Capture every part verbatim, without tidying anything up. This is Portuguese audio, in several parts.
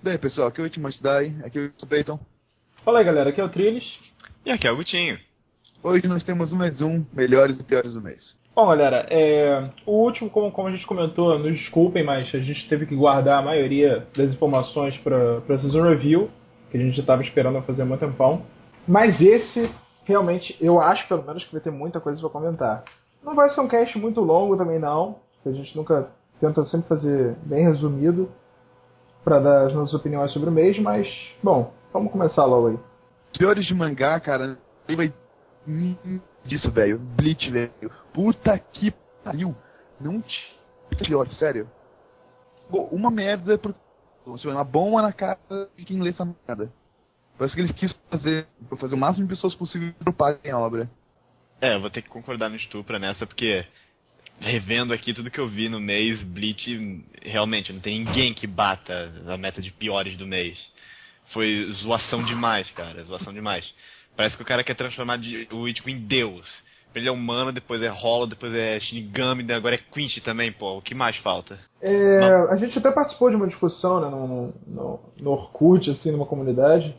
E aí, pessoal, aqui é o Ultimate Die, aqui é o Peyton. Fala aí, galera, aqui é o Trilles. E aqui é o Gutinho. Hoje nós temos mais um Melhores e Piores do Mês. Bom, galera, é... o último, como, como a gente comentou, nos desculpem, mas a gente teve que guardar a maioria das informações para a Season Review, que a gente já estava esperando fazer há muito tempão. Mas esse, realmente, eu acho pelo menos que vai ter muita coisa para comentar. Não vai ser um cast muito longo também não, porque a gente nunca tenta sempre fazer bem resumido para dar as nossas opiniões sobre o mês, mas, bom, vamos começar logo aí. Piores de mangá, cara, vai disso, velho. Bleach, velho. Puta que pariu. Não tinha pior, sério. Uma merda por... uma bomba na cara de quem lê essa merda. Parece que ele quis fazer, fazer o máximo de pessoas possível para droparem a obra. É, eu vou ter que concordar no estupro nessa, porque revendo aqui tudo que eu vi no mês, Bleach, realmente, não tem ninguém que bata a meta de piores do mês. Foi zoação demais, cara, zoação demais. Parece que o cara quer transformar o Ichigo em Deus. Ele é humano, depois é Hollow, depois é Shinigami, agora é Quincy também, pô. O que mais falta? É, a gente até participou de uma discussão, né, no, no, no Orkut, assim, numa comunidade,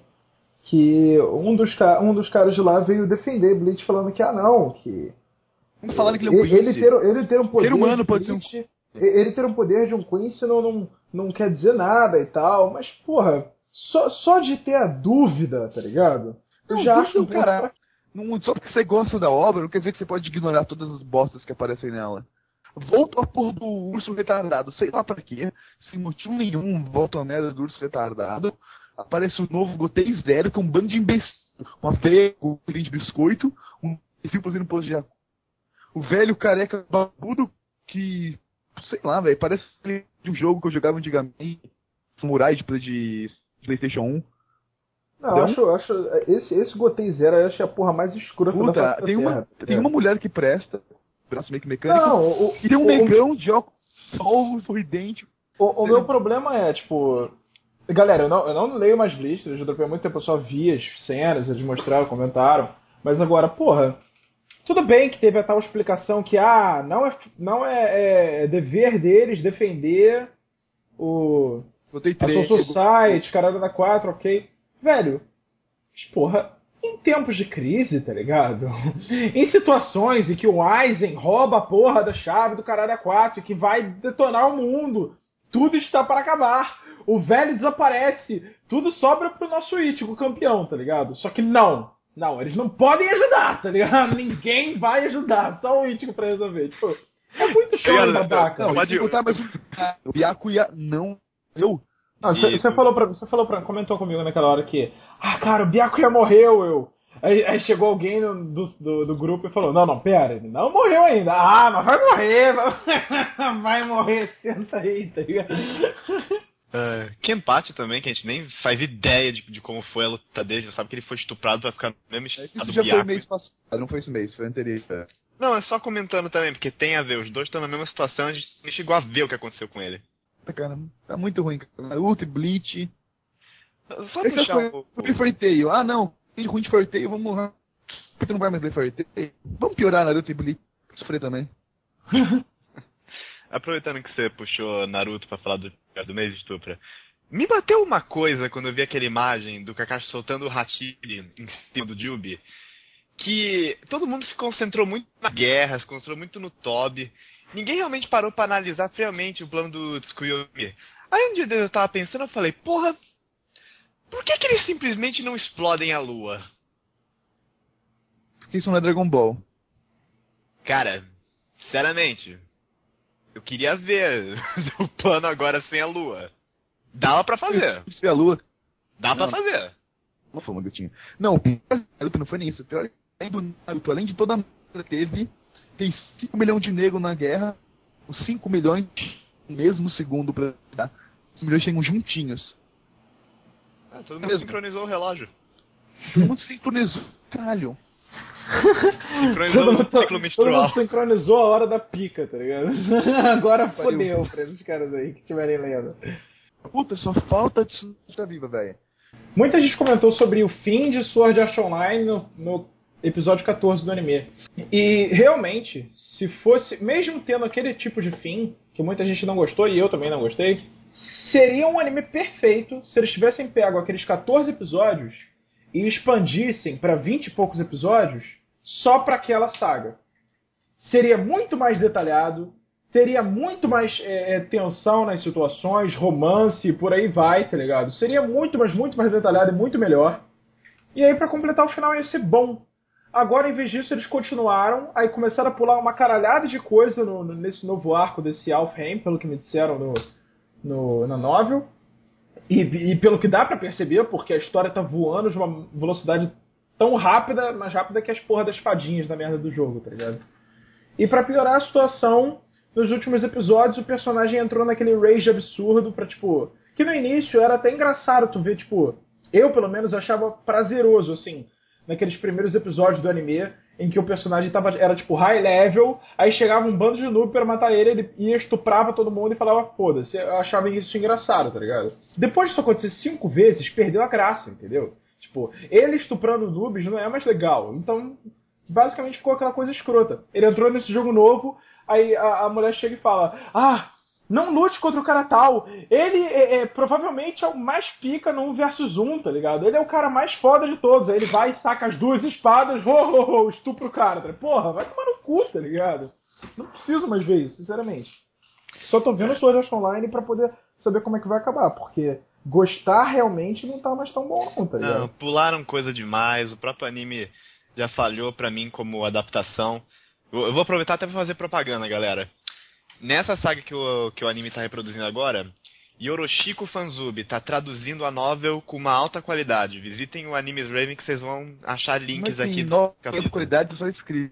que um dos, um dos caras de lá veio defender Bleach falando que, ah não, que... Falando que ele é um Quincy. Ele ter, ele ter um poder humano de pode Bleach, ser um... ele ter um poder de um Quincy não, não, não quer dizer nada e tal, mas, porra, só, só de ter a dúvida, tá ligado? Eu não, já acho um cara... Não, só porque você gosta da obra, não quer dizer que você pode ignorar todas as bostas que aparecem nela. Volta a porra do urso retardado, sei lá pra quê, sem motivo nenhum, volta a merda do urso retardado. Aparece o novo Gotei Zero, que é um bando de imbecil. Uma velha com de biscoito, um imbecil fazendo pose de jacu. O velho careca babudo que, sei lá, velho, parece de um jogo que eu jogava antigamente, Samurai de, de PlayStation um. Não, eu acho, eu acho esse, esse Gotei Zero eu acho a porra mais escura Puta, da face da tem uma, terra. tem uma mulher que presta, braço meio que mecânico, não, o, e tem um o, negão de óculos sol, sorridente. O, o meu problema é, tipo... Galera, eu não, eu não leio mais Bleach, eu já dropei há muito tempo, eu só vi as cenas, eles mostraram, comentaram. Mas agora, porra, tudo bem que teve a tal explicação que, ah, não é, não é, é dever deles defender o... Botei a três. Soul Society, caralho da quatro, ok. Velho, porra, em tempos de crise, tá ligado? Em situações em que o Aizen rouba a porra da chave do caralho da quatro e que vai detonar o mundo, tudo está para acabar. O velho desaparece, tudo sobra pro nosso Ichigo campeão, tá ligado? Só que não, não, eles não podem ajudar, tá ligado? Ninguém vai ajudar, só o Ichigo pra resolver. Tipo, é muito show, babaca. Não, pode contar, mas o Byakuya não... Eu... Não, você falou pra, você falou pra, comentou comigo naquela hora que, ah, cara, o Byakuya morreu, eu. Aí, aí chegou alguém no, do, do, do grupo e falou, não, não, pera, ele não morreu ainda. Ah, mas vai morrer, vai, vai morrer, senta aí, tá ligado? Uh, Kenpachi também, que a gente nem faz ideia de, de como foi a luta dele, já sabe que ele foi estuprado pra ficar no mesmo estado do Isso já Byakuya. foi mês passado, não foi esse mês, foi anterior. Não, é só comentando também, porque tem a ver, os dois estão na mesma situação, a gente nem chegou a ver o que aconteceu com ele. Cara, tá muito ruim, cara. Naruto e Bleach. Só Esse puxar foi um pouco. o Fairy Tail. Ah, não. Tem ruim de Fairy Tail, vamos morrer. Porque não vai mais ler Fairy Tail. Vamos piorar Naruto e Bleach. Sofrer também. Aproveitando que você puxou Naruto pra falar do, do mês de estupra. Me bateu uma coisa quando eu vi aquela imagem do Kakashi soltando o Hachiri em cima do Jubi. Que todo mundo se concentrou muito na guerra, se concentrou muito no Tobi. Ninguém realmente parou pra analisar friamente o plano do Tsukuyomi. Aí um dia eu tava pensando, eu falei, porra, por que que eles simplesmente não explodem a lua? Porque isso não é Dragon Ball. Cara, sinceramente, eu queria ver o plano agora sem a lua. Dava pra fazer. Sem a lua. Dá não. pra fazer. Não foi uma gatinha. Não, o pior Naruto não foi nem isso. O pior é do Naruto, além de toda a merda que teve... Tem cinco milhões de negros na guerra, os cinco milhões no mesmo segundo pra dar. Os milhões chegam juntinhos. Ah, todo mundo sincronizou o relógio. Todo mundo sincronizou, caralho. Sincronizou o ciclo menstrual. Todo mundo sincronizou a hora da pica, tá ligado? Agora fodeu pra esses caras aí que estiverem lendo. Puta, só falta de estar viva, velho. Muita gente comentou sobre o fim de Sword Art Online no... no episódio quatorze do anime. E realmente, se fosse, mesmo tendo aquele tipo de fim, que muita gente não gostou, e eu também não gostei, seria um anime perfeito se eles tivessem pego aqueles quatorze episódios e expandissem pra vinte e poucos episódios só pra aquela saga. Seria muito mais detalhado, teria muito mais é, tensão nas situações, romance, por aí vai, tá ligado? Seria muito, mas muito mais detalhado e muito melhor. E aí, pra completar o final, ia ser bom. Agora, em vez disso, eles continuaram, aí começaram a pular uma caralhada de coisa no, no, nesse novo arco desse Alfheim, pelo que me disseram no, no, na novel. E, e pelo que dá pra perceber, porque a história tá voando de uma velocidade tão rápida, mais rápida que as porra das fadinhas da merda do jogo, tá ligado? E pra piorar a situação, nos últimos episódios o personagem entrou naquele rage absurdo pra, tipo... Que no início era até engraçado tu ver, tipo... Eu, pelo menos, achava prazeroso, assim... Naqueles primeiros episódios do anime, em que o personagem tava, era, tipo, high level, aí chegava um bando de noob pra matar ele, ele ia, estuprava todo mundo e falava, foda-se. Eu achava isso engraçado, tá ligado? Depois disso acontecer cinco vezes, perdeu a graça, entendeu? Tipo, ele estuprando noobs não é mais legal. Então, basicamente ficou aquela coisa escrota. Ele entrou nesse jogo novo, aí a, a mulher chega e fala, ah... Não lute contra o cara tal. Ele é, é, provavelmente é o mais pica no um versus um, tá ligado? Ele é o cara mais foda de todos. Aí ele vai e saca as duas espadas, ho, ho, ho, estupra o cara. Tá? Porra, vai tomar no cu, tá ligado? Não preciso mais ver isso, sinceramente. Só tô vendo o Sword Art Online pra poder saber como é que vai acabar. Porque gostar realmente não tá mais tão bom não, tá ligado? Não, pularam coisa demais. O próprio anime já falhou pra mim como adaptação. Eu vou aproveitar até pra fazer propaganda, galera. Nessa saga que o, que o anime tá reproduzindo agora, Yoroshiko Fanzube tá traduzindo a novel com uma alta qualidade. Visitem o Animes Raven que vocês vão achar links Mas, assim, aqui. No... capítulo. Alta qualidade só escrito.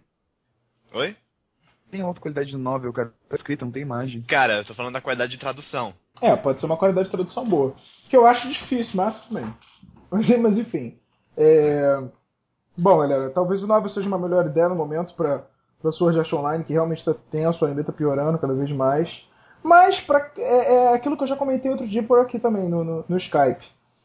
Oi? Tem alta qualidade de novel, cara. Tá escrito, não tem imagem. Cara, eu tô falando da qualidade de tradução. É, pode ser uma qualidade de tradução boa. Que eu acho difícil, mas tudo bem. Mas, mas enfim. É... Bom, galera, talvez o novel seja uma melhor ideia no momento pra... pra Sword Art Online, que realmente tá tenso, o anime tá piorando cada vez mais. Mas pra, é, é aquilo que eu já comentei outro dia por aqui também, no, no, no Skype.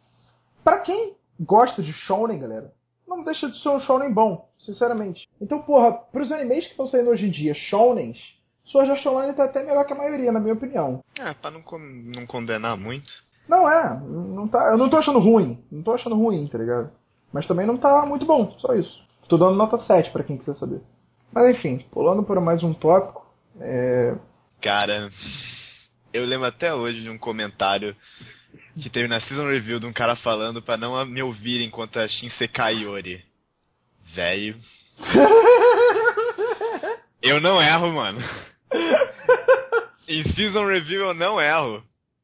Pra quem gosta de shounen, galera, não deixa de ser um shounen bom, sinceramente. Então, porra, pros animes que estão saindo hoje em dia, shounens, Sword Art Online tá até melhor que a maioria, na minha opinião. É, pra não, não condenar muito. Não é, não tá, eu não tô achando ruim, não tô achando ruim, tá ligado? Mas também não tá muito bom, só isso. Tô dando nota sete pra quem quiser saber. Mas enfim, pulando para mais um tópico, é... Cara, eu lembro até hoje de um comentário que teve na Season Review de um cara falando pra não me ouvir enquanto a Shinsekai Yori. Velho. Eu não erro, mano. Em Season Review eu não erro.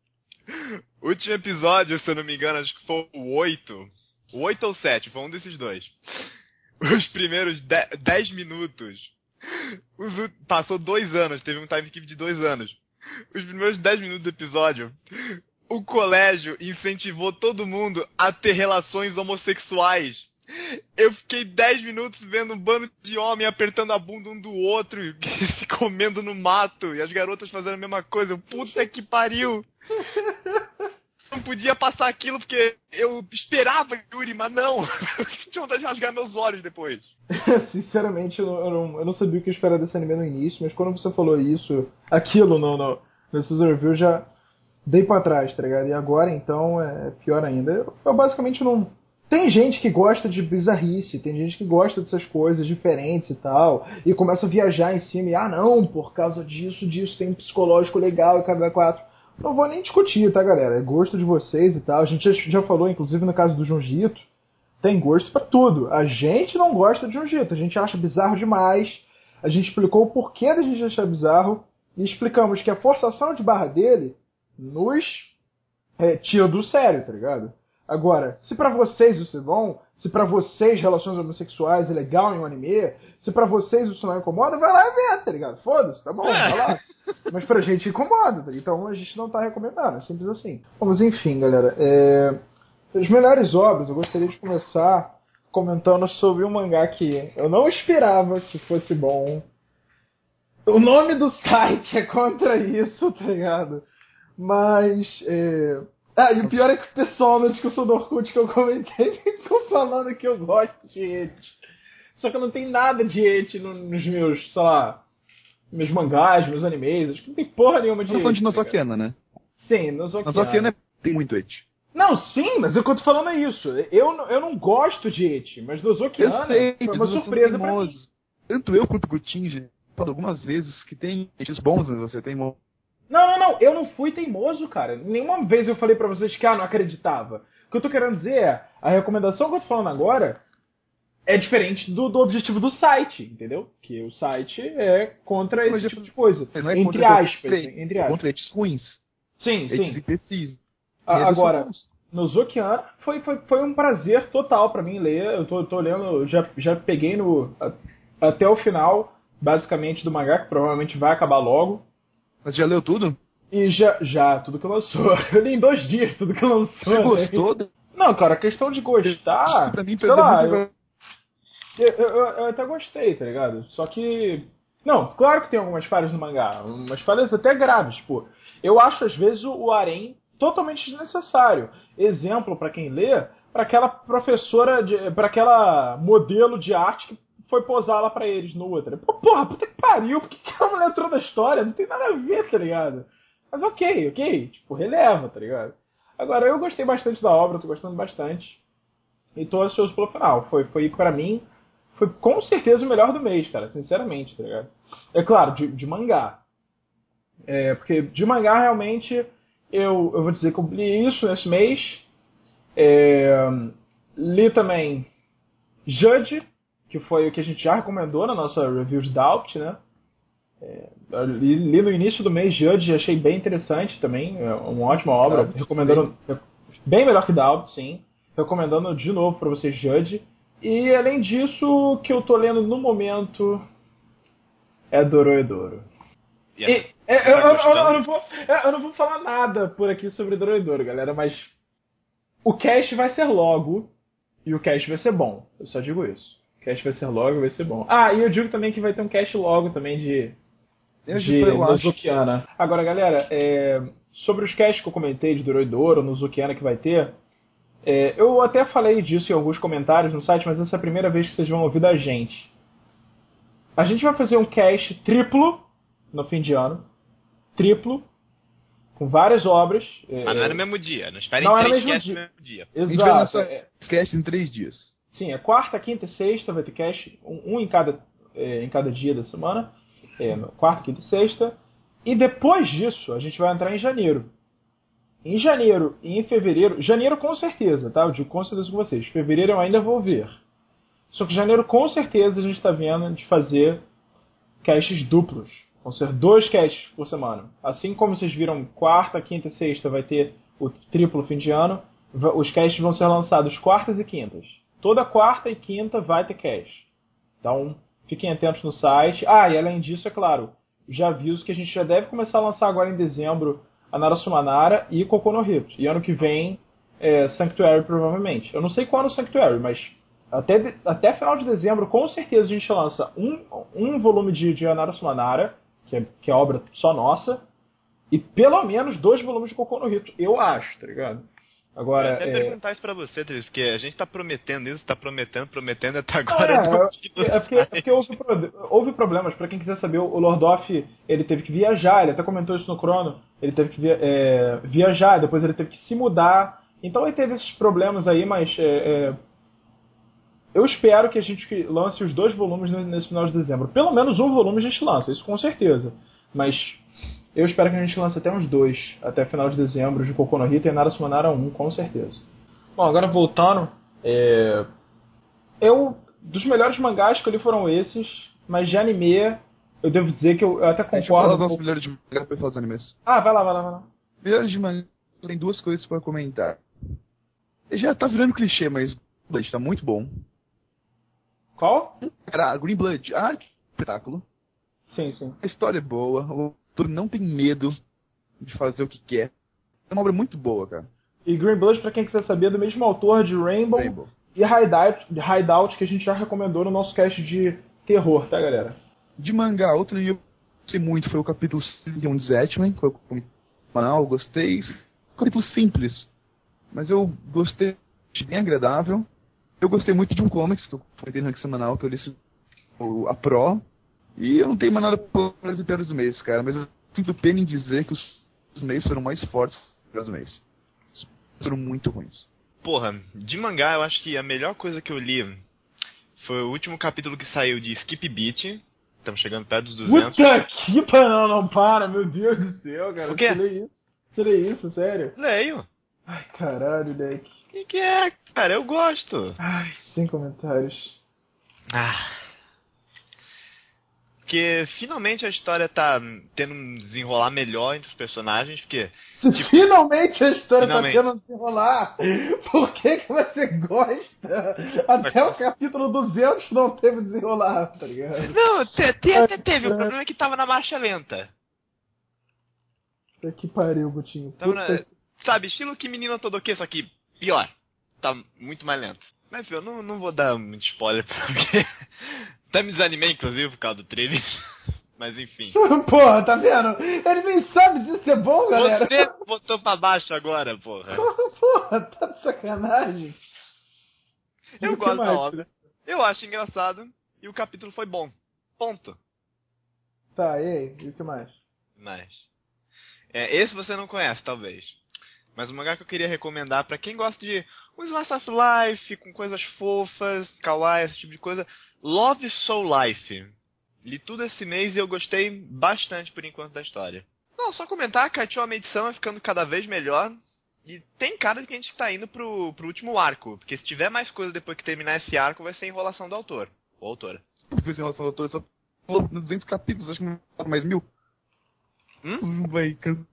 Último episódio, se eu não me engano, acho que foi o oito. O oito ou sete, foi um desses dois. Os primeiros dez minutos. Os, passou dois anos, teve um time skip de dois anos. Os primeiros dez minutos do episódio, o colégio incentivou todo mundo a ter relações homossexuais. Eu fiquei dez minutos vendo um bando de homem apertando a bunda um do outro, se comendo no mato, e as garotas fazendo a mesma coisa. Puta que pariu! Não podia passar aquilo porque eu esperava Yuri, mas não. Eu tinha vontade de rasgar meus olhos depois. Sinceramente, eu não, eu, não, eu não sabia o que esperar desse anime no início, mas quando você falou isso, aquilo no, no, nesses reviews, já dei pra trás, tá ligado? E agora, então, é pior ainda. Eu, eu basicamente não... Tem gente que gosta de bizarrice, tem gente que gosta dessas coisas diferentes e tal, e começa a viajar em cima e, ah não, por causa disso, disso, tem um psicológico legal e cada quatro... Não vou nem discutir, tá, galera? É gosto de vocês e tal. A gente já, já falou, inclusive, no caso do Junjito, tem gosto pra tudo. A gente não gosta de Junjito, a gente acha bizarro demais. A gente explicou o porquê da gente achar bizarro e explicamos que a forçação de barra dele nos é, tira do sério, tá ligado? Agora, se pra vocês isso é bom, se pra vocês relações homossexuais é legal em um anime, se pra vocês isso não incomoda, vai lá e vê, tá ligado? Foda-se, tá bom, vai lá. Mas pra gente incomoda, tá? Então a gente não tá recomendando, é simples assim. Bom, mas enfim, galera, é... as melhores obras, eu gostaria de começar comentando sobre um mangá que eu não esperava que fosse bom. O nome do site é contra isso, tá ligado? Mas, é... Ah, e o pior é que o pessoal na discussão do Orkut que eu comentei ficou falando que eu gosto de eti. Só que eu não tenho nada de eti nos meus, sei lá, meus mangás, meus animes. Acho que não tem porra nenhuma de eti. Não eti. de Nosokena, né? Sim, Nozokiana. Nozokiana tem muito eti. Não, sim, mas o que eu tô falando é isso. Eu, não- eu não gosto de eti, mas Nozokiana Eu sei, foi mas uma você surpresa tem pra mim. moço. Tanto eu quanto o Gutinho, falado algumas vezes que tem etis bons, mas você tem mo- Não, não, não. Eu não fui teimoso, cara. Nenhuma vez eu falei pra vocês que ah, não acreditava. O que eu tô querendo dizer é, a recomendação que eu tô falando agora é diferente do, do objetivo do site, entendeu? Que o site é contra esse Mas eu- tipo de coisa. não é Entre contra aspas, qualquer- entre é aspas. contra etis ruins. Sim, Etis sim. imprecisos. A- E eles são Agora, bons. no Zokiana foi, foi, foi um prazer total pra mim ler. Eu tô, tô lendo, já, já peguei no a- até o final, basicamente, do mangá, que provavelmente vai acabar logo. Mas já leu tudo? E já, já, tudo que lançou. Eu li em dois dias tudo que lançou. Você né? gostou? da- Não, cara, a questão de gostar. Isso pra mim sei perdeu lá, muito. eu, eu, eu, eu até gostei, tá ligado? Só que. Não, claro que tem algumas falhas no mangá. Umas falhas até graves, pô. Eu acho, às vezes, o, o harém totalmente desnecessário. Exemplo, pra quem lê, pra aquela professora, de, pra aquela modelo de arte que foi posar lá pra eles no outro. Pô, porra, puta que pariu, por que que a mulher entrou na história? Não tem nada a ver, tá ligado? Mas ok, ok, tipo, releva, tá ligado? Agora, eu gostei bastante da obra, tô gostando bastante. E tô ansioso pelo final. Foi, foi pra mim, foi com certeza o melhor do mês, cara, sinceramente, tá ligado? É claro, de, de mangá. É, porque de mangá, realmente, eu, eu vou dizer que eu li isso nesse mês. É, li também Judge, que foi o que a gente já recomendou na nossa review de Doubt, né? É, eu li, li no início do mês Judge, achei bem interessante também, é uma ótima obra, Doubt, recomendando bem. bem melhor que Doubt, sim, recomendando de novo para vocês Judge. E além disso, o que eu tô lendo no momento é Dorohedoro. E E, aí, é, eu, tá eu- eu- gostando? eu não vou, eu não vou falar nada por aqui sobre Dorohedoro, galera, mas o cast vai ser logo e o cast vai ser bom, eu só digo isso. O cast vai ser logo e vai ser bom. Ah, e eu digo também que vai ter um cast logo também de Eu de eu acho. Nozokiana. Agora, galera, é, sobre os casts que eu comentei de Dorohedoro, Nozokiana que vai ter, é, eu até falei disso em alguns comentários no site, mas essa é a primeira vez que vocês vão ouvir da gente. A gente vai fazer um cast triplo no fim de ano. Triplo. Com várias obras. É, Mas não é no mesmo dia, não esperem Não é no três mesmo casts dia. no mesmo dia. A gente vai Exato. lançar é, esquece em três dias. Sim, é quarta, quinta e sexta vai ter cast, um, um em, cada, é, em cada dia da semana. É, no quarta, quinta e sexta. E depois disso, a gente vai entrar em janeiro. Em janeiro e em fevereiro... Janeiro com certeza, tá? Eu digo com certeza com vocês. Fevereiro eu ainda vou ver. Só que janeiro com certeza a gente está vendo de fazer casts duplos. Vão ser dois casts por semana. Assim como vocês viram quarta, quinta e sexta vai ter o triplo fim de ano, os casts vão ser lançados quartas e quintas. Toda quarta e quinta vai ter cast. Então, fiquem atentos no site. Ah, e além disso, é claro, já aviso que a gente já deve começar a lançar agora em dezembro a Nara Sumanara e Koku no Hito. E ano que vem, é, Sanctuary provavelmente. Eu não sei qual é o Sanctuary, mas até, de, até final de dezembro, com certeza a gente lança um, um volume de, de Nara Sumanara, que é, que é obra só nossa, e pelo menos dois volumes de Koku no Hito, eu acho, tá ligado? Agora, Eu ia até é... perguntar isso pra você, Tris, porque a gente tá prometendo isso, tá prometendo, prometendo até Não, agora. é, não é, é porque, é porque houve, pro- houve problemas. Pra quem quiser saber, o Lord Off, ele teve que viajar, ele até comentou isso no Crono, ele teve que via- é, viajar, depois ele teve que se mudar. Então ele teve esses problemas aí, mas é, é, eu espero que a gente lance os dois volumes nesse final de dezembro. Pelo menos um volume a gente lança, isso com certeza. Mas eu espero que a gente lance até uns dois, até final de dezembro, de Koku no Hito e Nara Sumanara um, com certeza. Bom, agora voltando, é... eu, dos melhores mangás que eu li foram esses, mas de anime, eu devo dizer que eu, eu até A gente concordo. fala um dos pouco- melhores de mangá pra falar dos animes. Ah, vai lá, vai lá, vai lá. Melhores de mangá, tem duas coisas pra comentar. Já tá virando clichê, mas Blood tá muito bom. Qual? Cara, Green Blood, a arte é um espetáculo. Sim, sim. A história é boa, o autor não tem medo de fazer o que quer. É uma obra muito boa, cara. E Green Blood, pra quem quiser saber, é do mesmo autor de Rainbow, Rainbow. e Hideout, Hideout, que a gente já recomendou no nosso cast de terror, tá, galera? De mangá, outro anime que eu gostei muito foi o capítulo trinta e um de Zetman, que foi o canal, eu gostei. Um capítulo simples, mas eu gostei, achei bem agradável. Eu gostei muito de um comics, que eu comentei no ranking semanal, que eu li o- a Pro. E eu não tenho mais nada para as piores do mês, cara, mas eu sinto pena em dizer que os meses foram mais fortes que os meses. Foram muito ruins. Porra, de mangá eu acho que a melhor coisa que eu li foi o último capítulo que saiu de Skip Beat. Estamos chegando perto dos duzentos. Puta que pariu, não, não para, meu Deus do céu, cara. O quê? Você lê isso? Você lê isso, sério? Leio. Ai, caralho, Deck. O que, que é, cara? Eu gosto. Ai, sem comentários. Ah. Porque finalmente a história tá tendo um desenrolar melhor entre os personagens, porque... Se tipo, finalmente a história finalmente. tá tendo um desenrolar, por que que você gosta? Até o capítulo duzentos não teve desenrolar, tá ligado? Não, até, até teve, o problema é que tava na marcha lenta. Puta que pariu, Gutinho. Tava Puta na, sabe, estilo que menina Todoke, só que pior. Tá muito mais lento. Mas eu não, não vou dar muito spoiler, porque... Até me desanimei, inclusive, por causa do trailer. Mas enfim. Porra, tá vendo? Ele nem sabe se isso é bom, galera. Você botou pra baixo agora, porra. Porra, tá de sacanagem. E Eu o que gosto da mais? obra. Eu acho engraçado. E o capítulo foi bom. Ponto. Tá, e aí? E o que mais? Mas... É, esse você não conhece, talvez. Mas o mangá que eu queria recomendar pra quem gosta de um slice of life, com coisas fofas, kawaii, esse tipo de coisa. Love Soul Life. Li tudo esse mês e eu gostei bastante por enquanto da história. Não, só comentar que a última edição é ficando cada vez melhor. E tem cara de que a gente tá indo pro, pro último arco. Porque se tiver mais coisa depois que terminar esse arco, vai ser enrolação do autor. Ou autora. Depois em relação ao autor, só falou duzentos capítulos, acho que não falta mais mil. Hum? Vai cansar.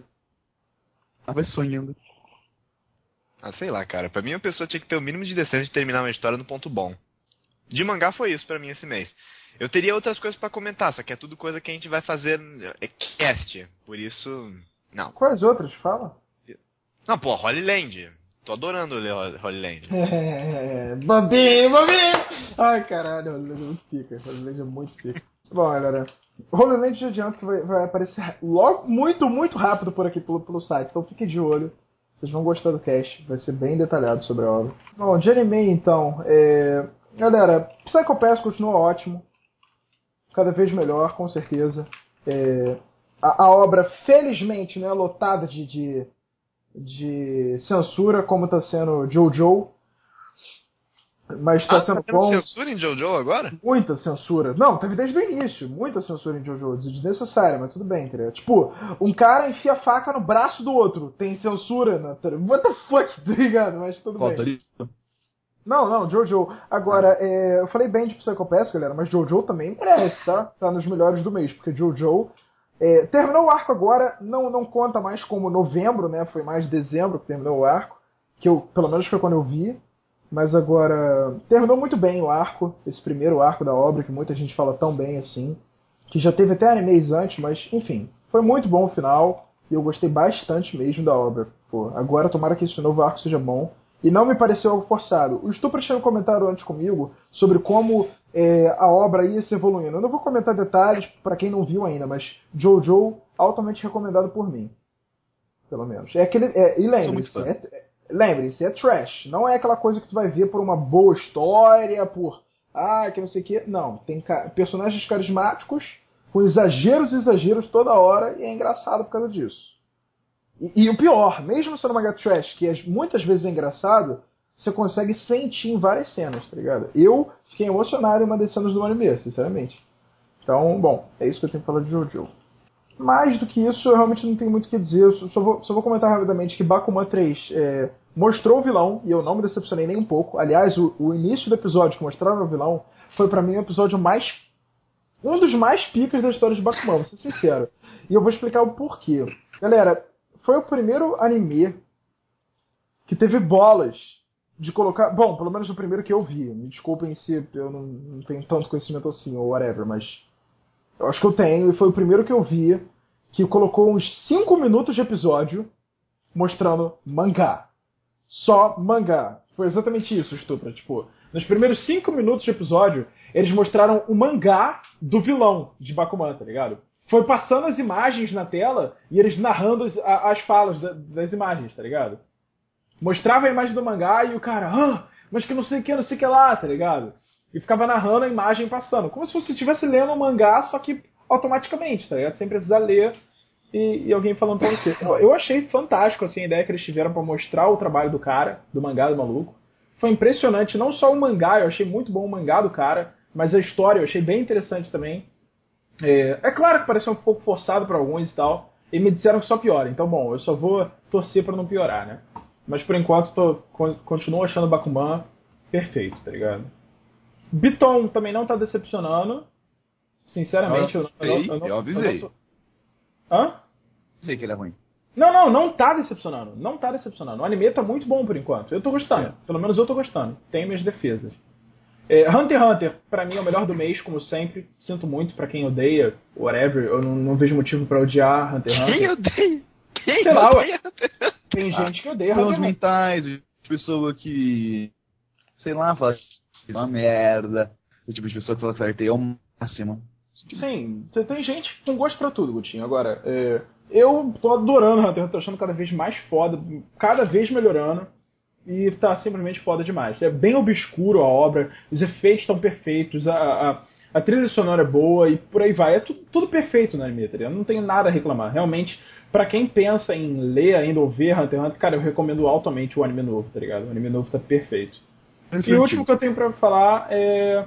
Ah, vai sonhando. Ah, sei lá, cara. Pra mim a pessoa tinha que ter o mínimo de decência de terminar uma história no ponto bom. De mangá foi isso pra mim esse mês. Eu teria outras coisas pra comentar, só que é tudo coisa que a gente vai fazer é cast. Por isso, não. Quais outras? Fala. Não, pô, Holy Land. Tô adorando ler Holy Land. É, Bambi, Bambi! Ai, caralho, Holy Land é muito pica. Holy Land é muito pica. Bom, galera, Holy Land já adianto que vai, vai aparecer logo, muito, muito rápido por aqui pelo, pelo site. Então fique de olho. Vocês vão gostar do cast. Vai ser bem detalhado sobre a obra. Bom, de anime, então. É... Galera, Psycho Pass continua ótimo. Cada vez melhor, com certeza. É... A, a obra, felizmente, né, lotada de, de, de censura, como está sendo Jojo. Mas está Ah, sendo tá bom. tendo censura em Jojo agora? Muita censura. Não, teve desde o início. Muita censura em Jojo. Desnecessária, mas tudo bem, entendeu? Tipo, um cara enfia a faca no braço do outro. Tem censura na... What the fuck, tá ligado? Mas tudo Falta bem. ali. Não, não, Jojo. Agora, é, eu falei bem de Psycho Pass, galera, mas Jojo também merece, tá? Tá nos melhores do mês, porque Jojo... É, terminou o arco agora, não, não conta mais como novembro, né? Foi mais dezembro que terminou o arco. Que eu, pelo menos foi quando eu vi. Mas agora, terminou muito bem o arco, esse primeiro arco da obra, que muita gente fala tão bem assim, que já teve até animes antes, mas enfim, foi muito bom o final, e eu gostei bastante mesmo da obra. Pô, agora tomara que esse novo arco seja bom, e não me pareceu algo forçado. O Stupra tinha um comentário antes comigo sobre como é, a obra ia se evoluindo. Eu não vou comentar detalhes para quem não viu ainda, mas Jojo, altamente recomendado por mim. Pelo menos. É aquele, é, e lembre-se, é, é, lembre-se, é trash. Não é aquela coisa que tu vai ver por uma boa história, por... Ah, que não sei o que. Não, tem ca- personagens carismáticos, com exageros e exageros toda hora, e é engraçado por causa disso. E, e o pior, mesmo sendo uma manga trash, que é, muitas vezes é engraçado, você consegue sentir em várias cenas, tá ligado? Eu fiquei emocionado em uma das cenas do anime, sinceramente. Então, bom, é isso que eu tenho que falar de Jojo. Mais do que isso, eu realmente não tenho muito o que dizer. Eu só vou, só vou comentar rapidamente que Bakuman três é, mostrou o vilão, e eu não me decepcionei nem um pouco. Aliás, o, o início do episódio que mostrava o vilão foi pra mim o episódio mais... um dos mais picas da história de Bakuman, vou ser sincero. E eu vou explicar o porquê. Galera, foi o primeiro anime que teve bolas de colocar... Bom, pelo menos o primeiro que eu vi. Me desculpem se eu não, não tenho tanto conhecimento assim, ou whatever, mas... eu acho que eu tenho, e foi o primeiro que eu vi que colocou uns cinco minutos de episódio mostrando mangá. Só mangá. Foi exatamente isso, Stupra. Tipo, nos primeiros cinco minutos de episódio, eles mostraram o mangá do vilão de Bakuman, tá ligado? Foi passando as imagens na tela e eles narrando as, as falas da, das imagens, tá ligado? Mostrava a imagem do mangá e o cara, ah, mas que não sei o que, não sei o que lá, tá ligado? E ficava narrando a imagem passando. Como se você estivesse lendo um mangá, só que automaticamente, tá ligado? Sem precisar ler e, e alguém falando pra você. Eu, eu achei fantástico assim, a ideia que eles tiveram pra mostrar o trabalho do cara, do mangá do maluco. Foi impressionante, não só o mangá, eu achei muito bom o mangá do cara, mas a história eu achei bem interessante também. É, é claro que pareceu um pouco forçado pra alguns e tal, e me disseram que só piora, então bom, eu só vou torcer pra não piorar, né? Mas por enquanto tô, continuo achando o Bakuman perfeito, tá ligado? Biton também não tá decepcionando. Sinceramente, eu, eu, sei, eu, eu, não, eu avisei. eu não tô... Hã? Sei que ele é ruim. Não, não, não tá decepcionando. Não tá decepcionando. O anime tá muito bom por enquanto. Eu tô gostando. É. Pelo menos eu tô gostando. Tenho minhas defesas. É, Hunter x Hunter, pra mim, é o melhor do mês, como sempre. Sinto muito pra quem odeia, whatever. Eu não, não vejo motivo pra odiar Hunter x Hunter. Quem odeia? Quem Sei lá, odeia? Tem gente que odeia Problemas Hunter x Hunter. mentais, pessoa que, sei lá, fala que é uma merda. O tipo de pessoa que fala que certo é o máximo. Sim, tem- tem gente com gosto pra tudo, Gutinho. Agora, é, eu tô adorando Hunter x Hunter, tô achando cada vez mais foda, cada vez melhorando. E tá simplesmente foda demais. É bem obscuro a obra, os efeitos estão perfeitos, a, a, a trilha sonora é boa e por aí vai. É tu, tudo perfeito no anime, tá ligado? Não tenho nada a reclamar. Realmente, pra quem pensa em ler ainda ou ver Hunter x Hunter, cara, eu recomendo altamente o anime novo, tá ligado? O anime novo tá perfeito. E o último que eu tenho pra falar é...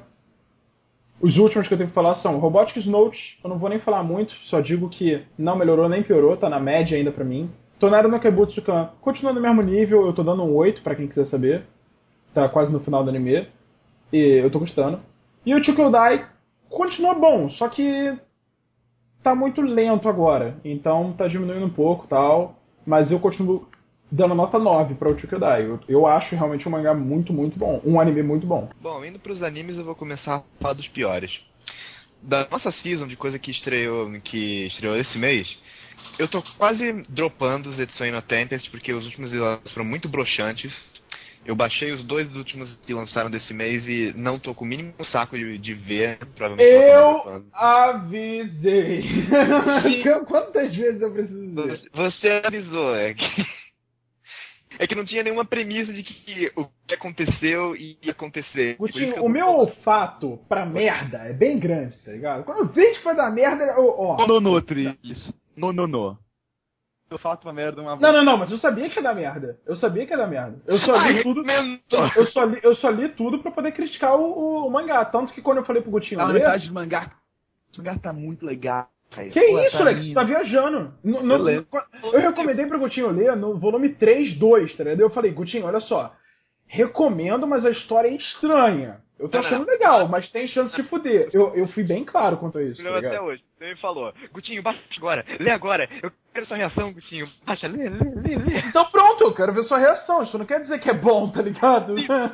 Os últimos que eu tenho pra falar são Robotics Note, eu não vou nem falar muito, só digo que não melhorou nem piorou, tá na média ainda pra mim. Tonero no Kebutsukan continua no mesmo nível, eu tô dando um oito pra quem quiser saber. Tá quase no final do anime. E eu tô gostando. E o Chukyodai continua bom, só que tá muito lento agora. Então tá diminuindo um pouco e tal. Mas eu continuo dando nota nove pra o Chukyodai. Eu, eu acho realmente um mangá muito, muito bom. Um anime muito bom. Bom, indo pros animes, eu vou começar a falar dos piores. Da nossa season de coisa que estreou, que estreou esse mês, eu tô quase dropando as edições no Tempest, porque os últimos episódios foram muito broxantes. Eu baixei os dois últimos que lançaram desse mês e não tô com o mínimo saco de, de ver. Provavelmente vou acabar Eu dropando. avisei. Quantas vezes eu preciso dizer? Você avisou, é que... É que não tinha nenhuma premissa de que o que aconteceu ia acontecer. Por isso que Gutinho, eu o tô- meu olfato pra merda é bem grande, tá ligado? Quando eu vejo que vai dar merda, eu, ó. No, no, Tris. No, no, no. Eu falo uma merda uma Não, não, não, mas eu sabia que ia dar merda. Eu sabia que ia dar merda. Eu só li Ai, tudo. mentor. Eu só li, eu só li tudo pra poder criticar o, o- o mangá. Tanto que quando eu falei pro Gutinho Tá na ler. metade do mangá. Esse mangá tá muito legal. Cara. Que Pô, isso, tá Lex? lindo. Você tá viajando. No- no- Beleza. eu recomendei pro Gutinho ler no volume três dois, tá ligado? Eu falei, Gutinho, olha só. Recomendo, mas a história é estranha. Eu tô Não, não, achando não. legal, mas tem chance de fuder. Eu, eu fui bem claro quanto a isso, tá Leu até ligado? hoje. Você me falou, Gutinho, baixa agora, lê agora. Eu quero sua reação, Gutinho. Baixa, lê, lê, lê, lê. Então pronto, eu quero ver sua reação. Isso não quer dizer que é bom, tá ligado?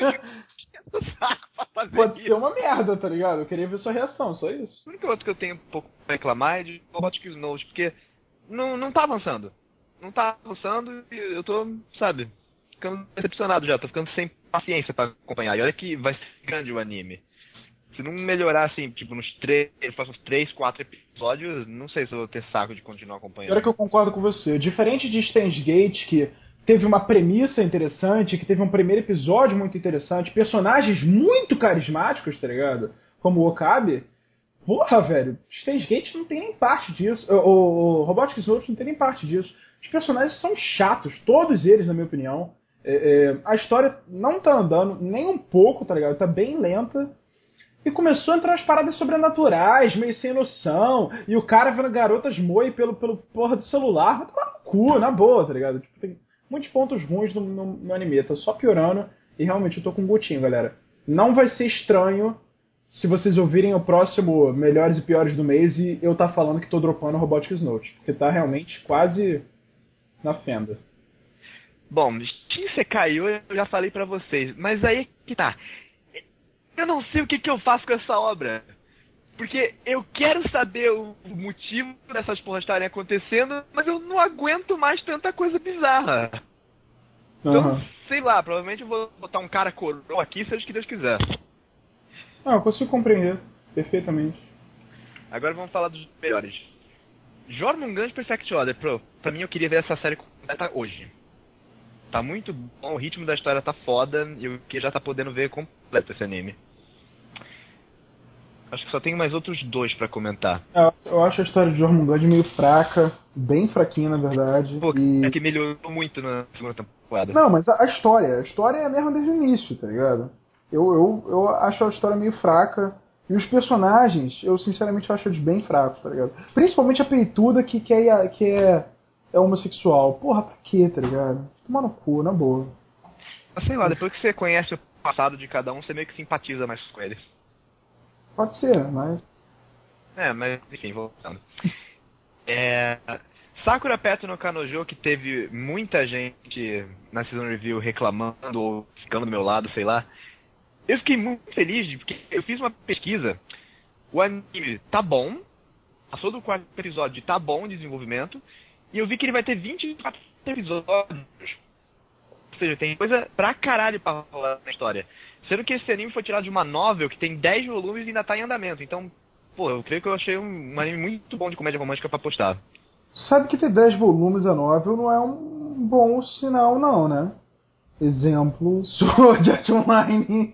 Eu tô saco pra fazer Pode isso. ser uma merda, tá ligado? Eu queria ver sua reação, só isso. O único outro que eu tenho um pouco pra reclamar é de Robotics Note, porque não, não tá avançando. Não tá avançando e eu tô, sabe, ficando decepcionado já. Tô ficando sem paciência pra acompanhar. E olha que vai ser grande o anime. Se não melhorar, assim, tipo, nos três, próximos três, quatro episódios, não sei se eu vou ter saco de continuar acompanhando. Agora que eu concordo com você. Diferente de Steins Gate, que teve uma premissa interessante, que teve um primeiro episódio muito interessante, personagens muito carismáticos, tá ligado? Como o Okabe. Porra, velho, Steins Gate não tem nem parte disso. O, o, o Robotics Note não tem nem parte disso. Os personagens são chatos, todos eles, na minha opinião. É, é, a história não tá andando nem um pouco, tá ligado? Tá bem lenta. E começou a entrar umas paradas sobrenaturais, meio sem noção. E o cara vendo garotas moe pelo, pelo porra do celular. Vai tomar no cu, na boa, tá ligado? Tipo, tem muitos pontos ruins no, no, no anime. Tá só piorando. E realmente eu tô com um gotinho, galera. Não vai ser estranho se vocês ouvirem o próximo Melhores e Piores do mês e eu tá falando que tô dropando Robotics Note. Porque tá realmente quase na fenda. Bom, Steam você caiu, eu já falei pra vocês. Mas aí que tá. Eu não sei o que, que eu faço com essa obra. Porque eu quero saber o motivo dessas porras estarem acontecendo, mas eu não aguento mais tanta coisa bizarra. Então, Uhum. sei lá, provavelmente eu vou botar um cara coroa aqui, seja o que Deus quiser. Ah, eu consigo compreender perfeitamente. Agora vamos falar dos melhores. Jormungand Perfect Order, pro, pra mim eu queria ver essa série completa hoje. Tá muito bom, o ritmo da história tá foda, e eu que já tá podendo ver completo esse anime. Acho que só tem mais outros dois pra comentar. Eu, eu acho a história de Jormungand meio fraca, bem fraquinha na verdade. Pô, e... é que melhorou muito na segunda temporada. Não, mas a, a história, a história é a mesma desde o início, tá ligado? Eu, eu, eu acho a história meio fraca. E os personagens, eu sinceramente acho eles bem fracos, tá ligado? Principalmente a peituda que, que, é, que é, é homossexual. Porra, pra quê, tá ligado? Toma no cu, na boa. Sei lá, depois que você conhece o passado de cada um, você meio que simpatiza mais com eles. Pode ser, mas... É, mas enfim, voltando. É... Sakura Petro no Kanojo, que teve muita gente na Season Review reclamando ou ficando do meu lado, sei lá. Eu fiquei muito feliz, porque eu fiz uma pesquisa. O anime tá bom, passou do quarto episódio de tá bom de desenvolvimento, e eu vi que ele vai ter vinte e quatro episódios. Ou seja, tem coisa pra caralho pra rolar na história. Sendo que esse anime foi tirado de uma novel que tem dez volumes e ainda tá em andamento. Então, pô, eu creio que eu achei um, um anime muito bom de comédia romântica pra postar. Sabe que ter dez volumes a novel não é um bom sinal, não, né? Exemplo, Sword Art Online.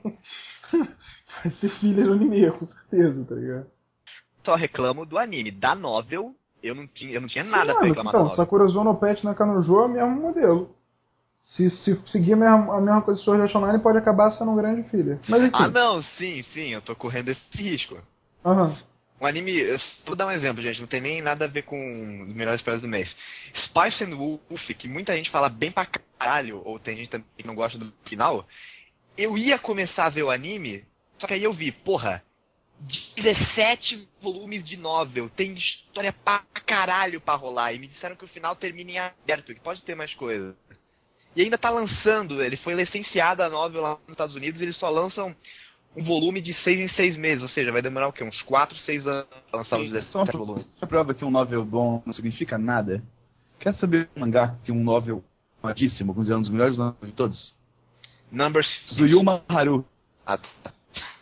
Vai ser filler no anime, com certeza, tá ligado? Só reclamo do anime. Da novel, eu não tinha, eu não tinha nada Sim, pra mas reclamar então, da novel. Sakura Zo no Pet na Kanojo é o mesmo modelo. Se, se seguir a mesma, a mesma coisa do Sword Art Online, pode acabar sendo um grande filler. Mas enfim. Ah, não, sim, sim, eu tô correndo esse risco. Aham. Um anime, eu vou dar um exemplo, gente, não tem nem nada a ver com os melhores histórias do mês. Spice and Wolf, que muita gente fala bem pra caralho, ou tem gente também que não gosta do final, eu ia começar a ver o anime, só que aí eu vi, porra, dezessete volumes de novel, tem história pra caralho pra rolar, e me disseram que o final termina em aberto, que pode ter mais coisa. E ainda tá lançando, ele foi licenciado a novel lá nos Estados Unidos, e eles só lançam um volume de seis em seis meses, ou seja, vai demorar o quê? Uns quatro, seis anos pra lançar os dezessete volumes. Você prova que um novel bom não significa nada? Quer saber um mangá que um novel amadíssimo, considerando um dos melhores novels de todos? Number six. Tsuyuma Haru. Ah, tá.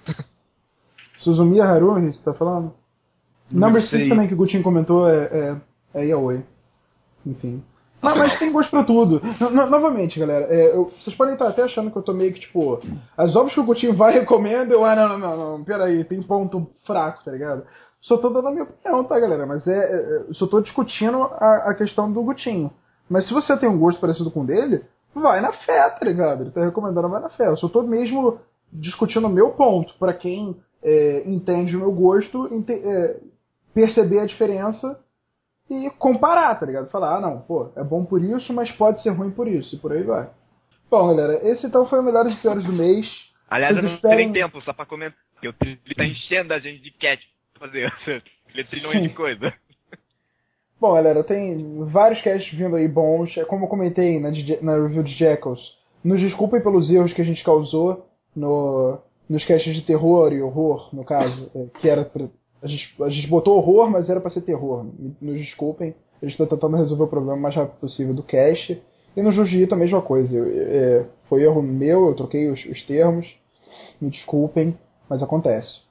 Suzumiya Haruhi, você tá falando? Number sei. six também, que o Gutinho comentou, é, é, é Yaoi. Enfim. Mas, mas tem gosto pra tudo. No, no, novamente, galera, é, eu, vocês podem estar até achando que eu tô meio que, tipo, as obras que o Gutinho vai e recomenda, eu, ah, não, não, não, não, peraí, tem ponto fraco, tá ligado? Só tô dando a minha opinião, tá, galera? Mas é, é só tô discutindo a, a questão do Gutinho. Mas se você tem um gosto parecido com o dele, vai na fé, tá ligado? Ele tá recomendando, vai na fé. Eu só tô mesmo discutindo o meu ponto, pra quem é, entende o meu gosto, ente, é, perceber a diferença e comparar, tá ligado? Falar, ah, não, pô, é bom por isso, mas pode ser ruim por isso, e por aí vai. Bom, galera, esse então foi o Melhores e Piores do mês. Aliás, Vocês eu não esperem... terei tempo só pra comentar, porque o Trilho tá enchendo a gente de cat pra fazer trilhões de coisa. Bom, galera, tem vários casts vindo aí bons. É como eu comentei na, na review de Jackals. Nos desculpem pelos erros que a gente causou no, nos casts de terror e horror, no caso, é, que era pra... A gente, a gente botou horror, mas era pra ser terror. Nos desculpem. A gente tá tentando resolver o problema o mais rápido possível do cast. E no Jiu-Jitsu a mesma coisa. Eu, é, foi erro meu, eu troquei os, os termos. Me desculpem, mas acontece.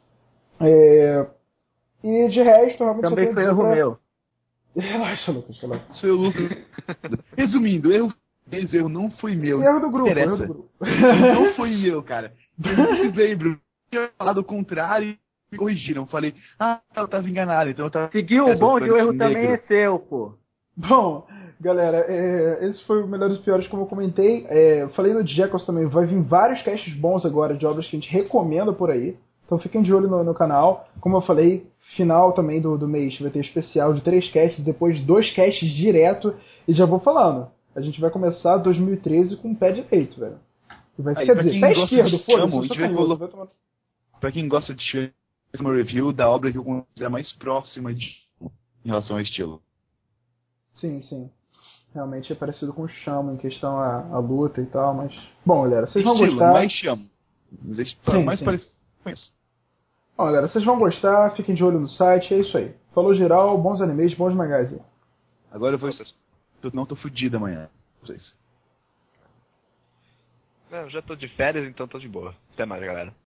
É, e de resto, realmente só Também tenho foi a dizer erro pra- meu. Relaxa, Lucas, relaxa. Isso foi o Lucas. Resumindo, erro deles, erro não foi meu. Erro do grupo, Interessa. erro do grupo. Não foi meu, cara. Vocês lembram? Eu tinha falado o contrário e me corrigiram. Falei, ah, eu tava enganado, então eu tava... Seguiu o Essa bonde, foi o erro de também negro. é seu, pô. Bom, galera, é, esse foi o Melhores e Piores, como eu comentei. É, eu falei no Jackals também, vai vir vários casts bons agora de obras que a gente recomenda por aí. Então fiquem de olho no, no canal. Como eu falei, final também do, do mês vai ter especial de três casts, depois dois casts direto. E já vou falando, a gente vai começar dois mil e treze com o pé direito, velho. E vai, Aí, quer pra dizer, quem pé gosta esquerdo, de foda-se, chamo, eu a sou gente vai canhoto, colo- vai tomar- Pra quem gosta de fazer uma review da obra que eu considero mais próxima de... em relação ao estilo. Sim, sim. Realmente é parecido com o Chamo em questão à, à luta e tal, mas... Bom, galera, vocês vão estilo, gostar... mais chamo. Mas é Sim, mais sim. parecido com isso. Bom, galera, vocês vão gostar, fiquem de olho no site, é isso aí. Falou geral, bons animes, bons mangás aí. Agora eu vou... Eu não tô fudido amanhã. Vocês. Não, eu já tô de férias, então tô de boa. Até mais, galera.